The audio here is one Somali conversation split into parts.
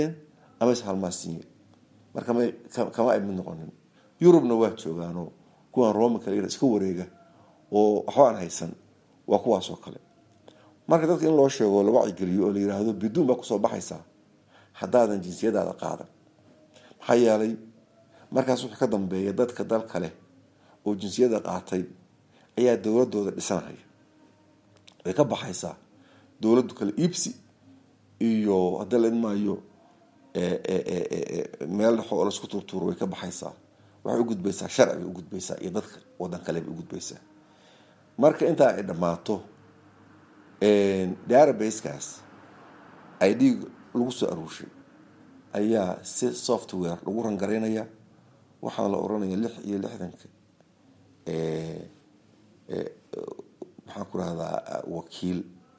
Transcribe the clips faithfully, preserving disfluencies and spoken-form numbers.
ama is halmaasiin marka ma kama ay mid noqonin Yurubna waa joogaano kuwan Rome kale iska wareega oo waxaan haysan waa kuwaas oo kale marka dadka in loo sheego la wacyi geliyo oo la yiraahdo bidun ba ku soo baxaysa hadaadan jinsiyadaada qaadan maxaa yeelay markaas wuxuu ka dambeeyay dadka dal kale oo jinsiyada qaatay ayaa dawladooda dhisanay way ka baxaysaa dawladdu kale iibsi iyo hadalad maayo ee ee meel xoolo isku turturo way ka baxaysaa waxay u gudbaysaa sharci u gudbaysaa iyo dadka wadan kale u gudbaysaa marka inta ay dhamaato ee database-kaas I D lagu soo aruushay ayaa si software lagu rangareynaya waxa la oranaya lix iyo lixdan-ka ee ee waxa ku raada wakiil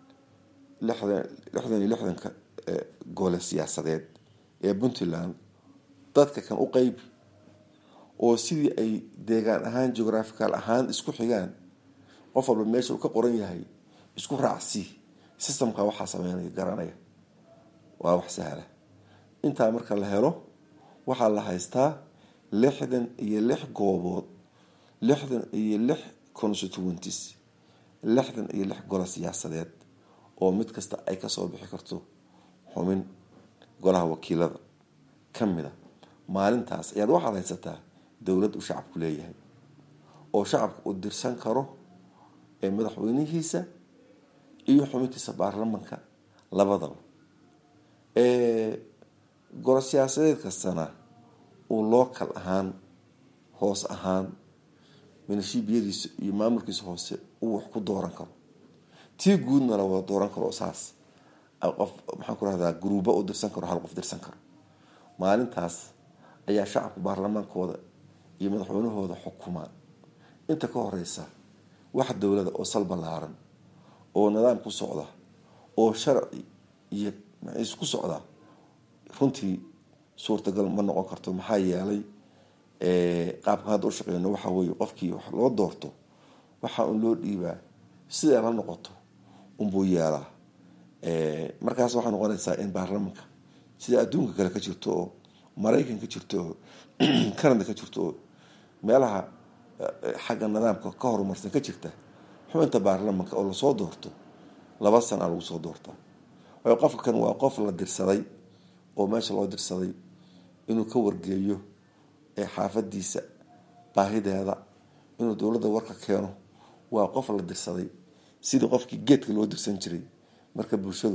lixdan iyo lixdan-ka gole siyaasadeed ee Puntland dadka kan u qayb oo sidii ay deegaan ahaan geographical ahaan isku xigaan qof walba meesha uu ka qoran yahay isku raacsi systemka waxa sameeynaya garanaya waa wax sahla inta marka la helo waxa la haystaa lixdan iyo lix goobood lixdan iyo lix constituencies lixdan iyo lix gole siyaasadeed oo mid kasta ay ka soo bixi karto xumin golaha wakiilada kamida maalintaas ayaa waxa haysataa dawlad u shacabku leeyahay oo shacabku u dirsan karo ee madaxweynihiisa iyo xubintiisa baarlamaanka labadaba ee golo siyaasadeed kastana oo local ahaan hoos ahaan minashibiyadiisa iyo maamulkiisa hoose uu wax ku dooran karo tii guudna la wada dooran karo saas qof maxaan ku raahdaa gruuba u dirsan karo hal qof dirsan karo maalintaas ayaa shacabka baarlamaankooda iyo madaxweynahooda xukumaan inta ka horeysa wax dawladda oo salbalaaran oo nidaam ku socda oo sharci iyo maxay ku socda runtii suurtagal ma noqon karto maxaa yeelay ee qaabka hadda u shaqeeyno waxa weeye qofkii wax loo doorto waxa uu loo dhiibaa sida la noqoto un buu yeelaa ee markaas waxa noqonaysa in baarlamaanka sida adduunka kale ka jirto oo Mareykanka ka jirto Canada ka jirto meelaha xagga nidaamka ka horumarsan ka jirta xubinta baarlamaanka oo la soo doorto laba sano lagu soo doortaa way qofka kan waa qof la dirsaday oo meesha loo dirsaday inuu ka wargeeyo ee xaafadiisa baahideeda inuu dawladda warka keeno waa qof la dirsaday sidii qofkii geedka loo dirsan jiray marka bulshadu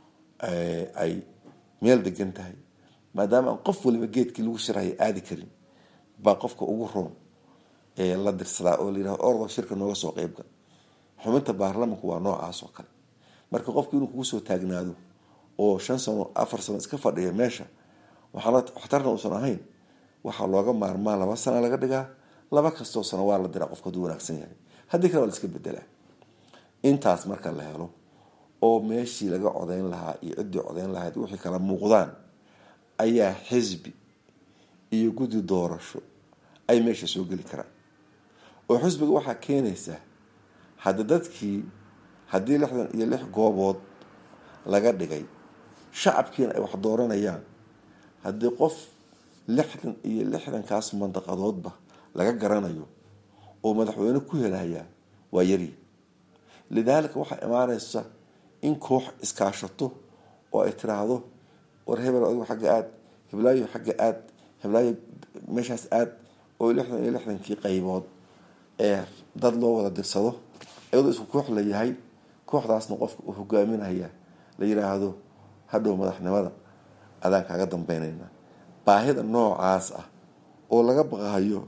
ay meel degan tahay maadaama qof waliba geedkii lagu shirayo aadi karin ba qofka ugu roon ee la dirsadaa oo leeyahay ordo shirka nooga soo qaybgal xubinta baarlamaanku waa noocaas oo kale marka qofku inuu kugu soo taagnaado oo shan sano afar sano iska fadhiyo meesha waxa la waxtarna uusan ahayn waxa looga maarmaa laba sano laga dhigaa laba kasto sano waa la diraa qofka duu wanaagsan yahay hadii kale waa iska bedelaa intaas marka la helo oo meeshii laga codeyn lahaa iyo cidii codeyn lahayd wixii kala muuqdaan ayaa xisbi iyo gudi doorasho ay meesha soo gali karaan oo xisbiga waxa keenaysa hadda dadkii hadii lixdan iyo lix goobood laga dhigay shacabkiina ay wax dooranayaan hadii qof lixdan iyo lixdan kaas mandaqadoodba laga garanayo oo madaxweyne ku helaya waa yari lidaalka waxa imaanaysa in koox iskaashato oo ay tiraahdo war hebel oo xagga aad heblaayo xagga aad heblaayo meeshaas aad oo lixdan iyo lixdan kii qaybood ee dad loo wada dirsado iyadoo isku koox la yahay kooxdaasna qofka uu hogaaminaya la yiraahdo hadhow madaxnimada adaan kaaga dambeynayna baahida noocaas ah oo laga baqayo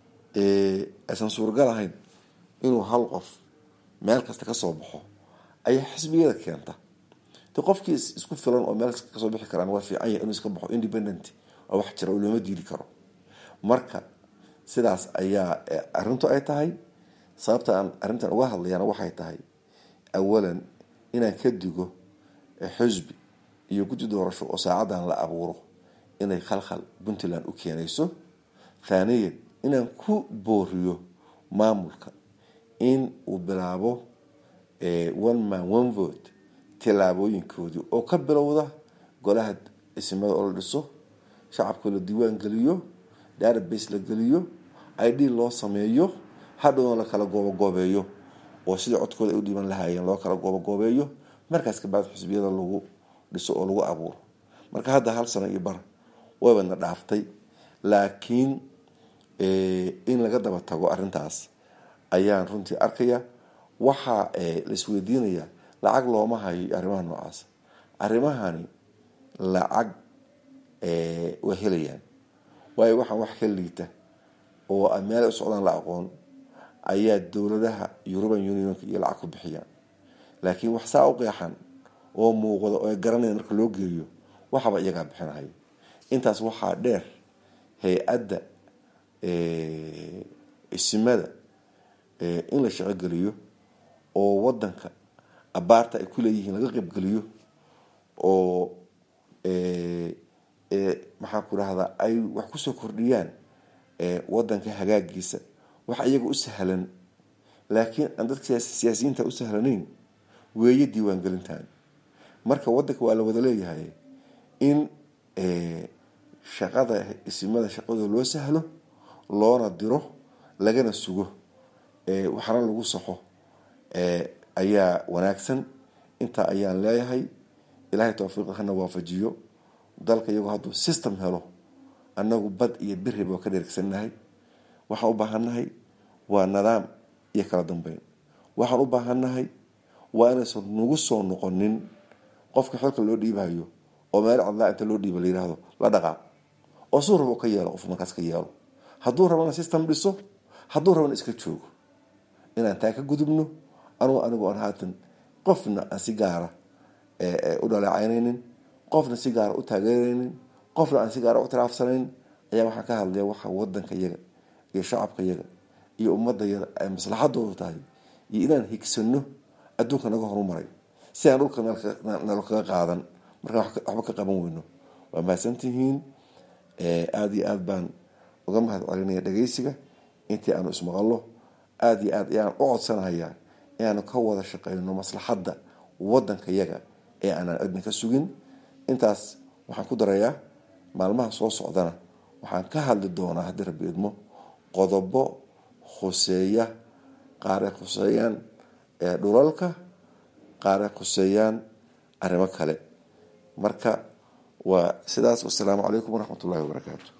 ee aysan suuragal ahayn inuu hal qof meel kasta ka soo baxo ay xisbiyada keenta to qofkii isku filan oo meel ka soo bixi karaan waa fiican yahay inuu iska baxo independent oo wax jira oo lama diiri karo marka sidaas ayaa arintu ay tahay sababta aan arintan uga hadlayana waxay tahay awalan inaan ka digo xisbi iyo gudi doorasho oo saacadan la abuuro inay khalkhal Puntland u keenayso thaniyan inaan ku booriyo maamulka in uu bilaabo ee one man one vote tilaabooyinkoodii oo ka bilowda golaha isimada oo la dhiso shacabka la diiwaan geliyo database la geliyo I D loo sameeyo hadhow la kala goobo goobeeyo oo sidii codkooda u dhiiban lahaayeen loo kala goobo goobeeyo markaas ka baad xisbiyada lagu dhiso oo lagu abuuro marka hadda hal sano iyo bar wayna dhaaftay laakiin ee in laga daba tago arintaas ayaan runtii arkaya waxa la isweydiinaya lacag looma hayo arrimaha noocaas arrimahani lacag ee wahelayaan way waxa wax ka liita oo meel u socdaan la aqoon ayaa dawladaha European Union iyo lacag ku bixiyaan laakiin wax saa u qeexan oo muuqdo oo garanay marka loo geeyo waxba iyaga bixinahay intaas waxa dheer hay'adda ee isimada ee in la shaqo galiyo oo wadanka abaarta ay ku leeyihiin laga qayb galiyo oo ee ee maxaa ku raahdaa ay wax ku soo kordhiyaan ee wadanka hagaagiisa wax iyaga u sahlan laakiin aan dadka siyaasiyiinta u sahlanayn weeye diiwaan gelintaan marka wadanka waa la wada leeyahay in ee shaqada isimada shaqada loo sahlo loona diro lagana sugo ee waxana lagu saxo ee ayaa wanaagsan inta ayaan leeyahay ilaahay tawfiiqana waafajiyo dalka iyagu haduu system helo anagu bad iyo biri baa ka dheergsanahay waxa u baahanahay waa nidaam iyo kala dambeyn waxaan u baahanahay waa inaysan nagu soo noqonin qofka xilka loo dhiibayo oo meel cadla inta loo dhiibo leeyahay la dhaqa oo soo rabo ka yeelo qof markaas ka yeelo haduu rabana system dhiso haduu rabana iska joogo inaan taa ka gudubno anu anigu aan haatan qofna aan si gaara ee u dhaleecaynaynin qofna si gaar u taageeraynin qofna aan si gaar u tiraafsanayn ayaa waxa ka hadlaya waxa wadanka iyaga iyo shacabka iyaga iyo ummadda iyaga ay maslaxadoodu tahay iyo inaan higsano adduunka naga horumaray si aan dhulka nala kaga qaadan marka waxba ka qaban weyno waa maasantihiin ee aad iyo aad baan uga mahad celinaya dhageysiga intii aanu ismaqallo aad iyo aad ayaan u codsanayaa inaanu ka wada shaqeyno maslaxadda wadanka iyaga ee aan adna ka sugin intaas waxaan ku darayaa maalmaha soo socdana waxaan ka hadli doonaa haddii Rabbi idmo qodobo khuseeya qaar khuseeyaan ee dhulalka qaar khuseeyaan arrimo kale marka waa sidaas. Wassalaamu calaykum waraxmatullaahi wabarakaatuh.